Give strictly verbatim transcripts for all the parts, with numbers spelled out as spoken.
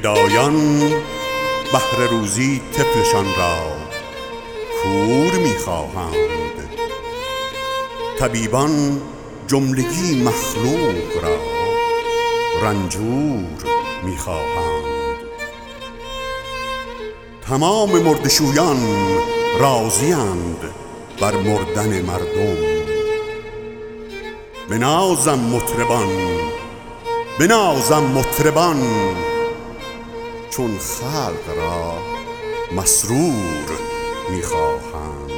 گدایان بهر روزی طفلشان را کور می‌خواهند. طبیبان جملگی مخلوق را رنجور می‌خواهند. تمام مردشویان راضی‌اند بر مردن مردم. بنازم مطربان، بنازم مطربان، چون خلق را مسرور می‌خواهند.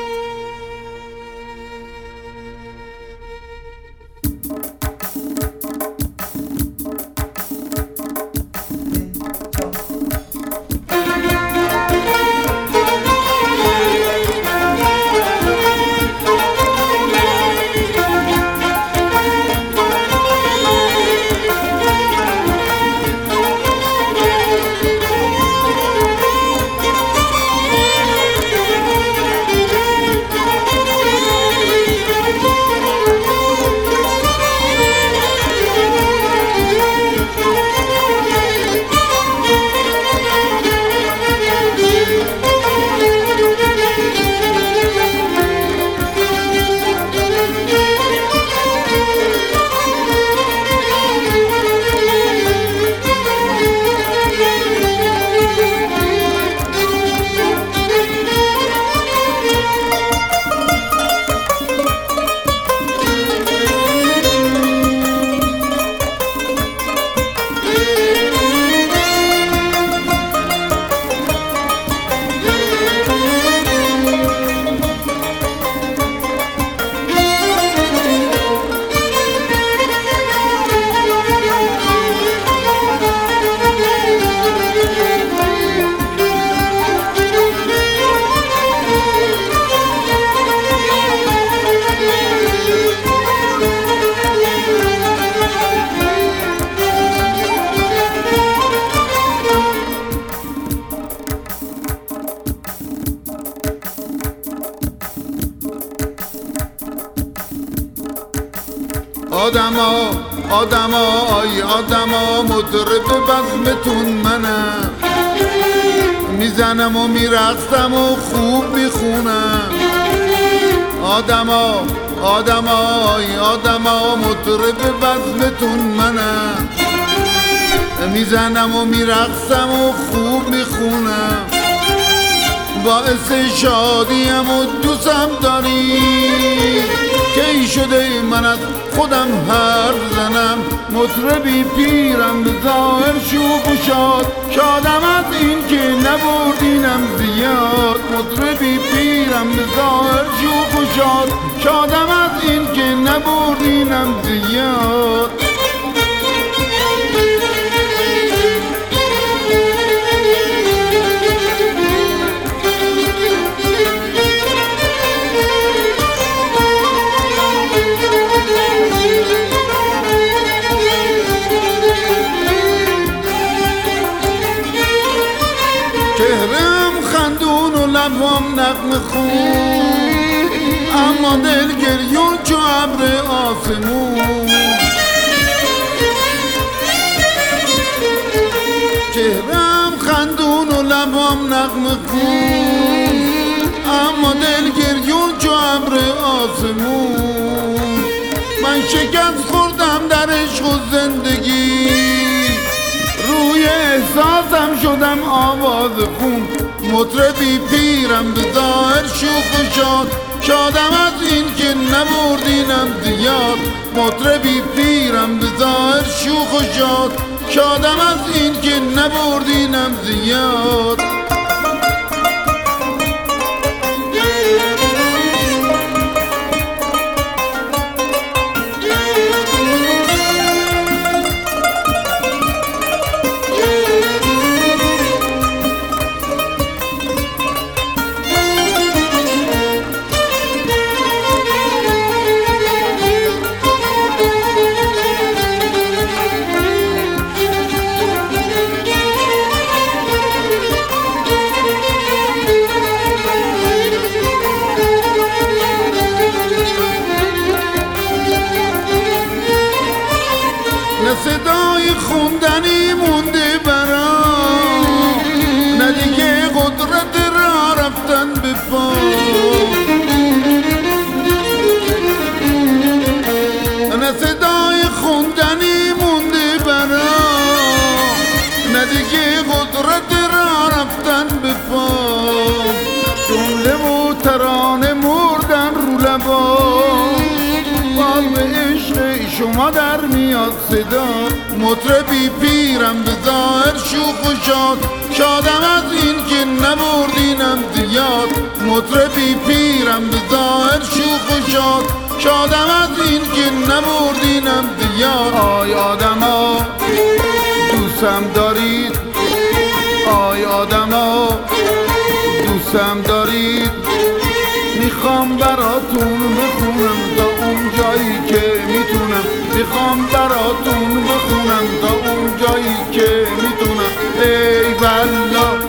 آدما آدما آی آدما مطرب بزمتون منم، میزنم و میرقصم و خوب میخونم. آدما آدما آی آدما مطرب بزمتون منم، میزنم و میرقصم و خوب میخونم. باعث شادیم و دوستم داری که ای شده من از خودم حرف زنم. مطربی پیرم به ظاهر شوخ و شاد، شادم از این که نبردینم زیاد. مطربی پیرم به ظاهر شوخ و شاد، شادم از این که نبردینم زیاد. چهرم خندون و لبام نغمه خون، اما دل گریون چو ابر آسمون. چهرم خندون و لبام نغمه خون، اما دل گریون چو ابر آسمون. من شکست خوردم در عشق و زندگی، روی احساسم شدم آواز خون. مطربی پیرم به ظاهر شوخ و شاد، شادم از این که نبردینم زیاد. مطربی پیرم به ظاهر شوخ و شاد، شادم از این که نبردینم زیاد. به پا نه صدای خوندنی مونده برا نه دیگه قدرت را رفتن به پا جمله و ترانه مردن رو لبا باز به عشق شما در میاد صدا مطربی پیرم به ظاهر شوخ و شاد شادم از این که نبردینم زیاد مطربی پیرم به ظاهر شوخ و شاد شادم از این که نبردینم زیاد آی آدما دوستم دارید آی آدما دوستم دارید میخوام براتون بخونم تا اون جایی که میتونم میخوام براتون بخونم تا اون جایی که میتونم ای والله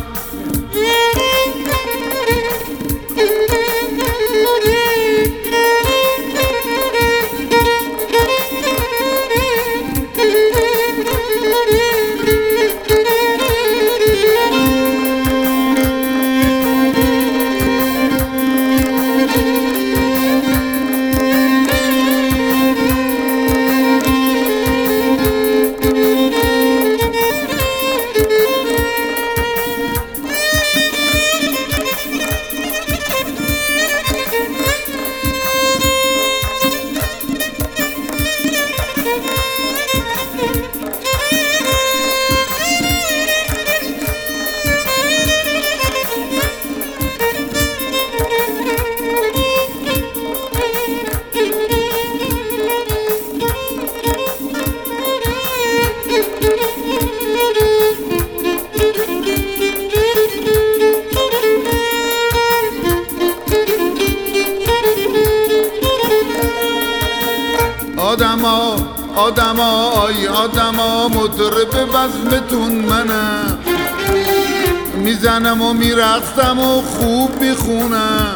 آدما آدما آی آدما مطرب بزمتون منم میزنم و میرقصم و خوب میخونم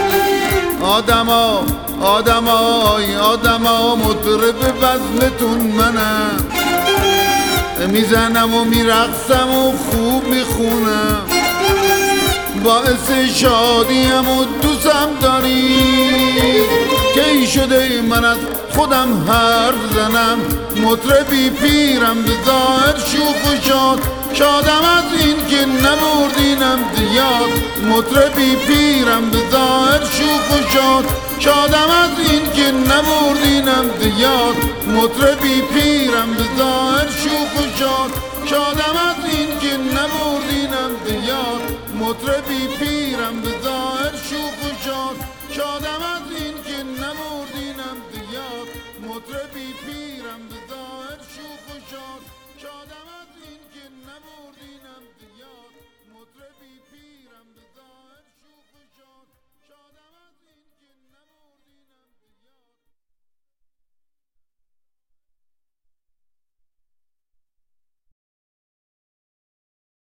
آدما آدما آی آدما مطرب بزمتون منم میزنم و میرقصم و خوب میخونم باعث شادیم و دوستم داری که ای شده من از خودم حرف زنم مطربی پیرم به ظاهر شوخ و شاد شادم از این که نبردینم زیاد مطربی پیرم به ظاهر شوخ و شاد شادم از این که نبردینم زیاد مطربی پیرم به ظاهر شوخ و شاد شادم از این که نبردینم زیاد مطربی پیرم به ظاهر شوخ و شاد شادم از این که نبردینم زیاد مطربی پیرم به ظاهر شوخ و شاد شادم از این که نبردینم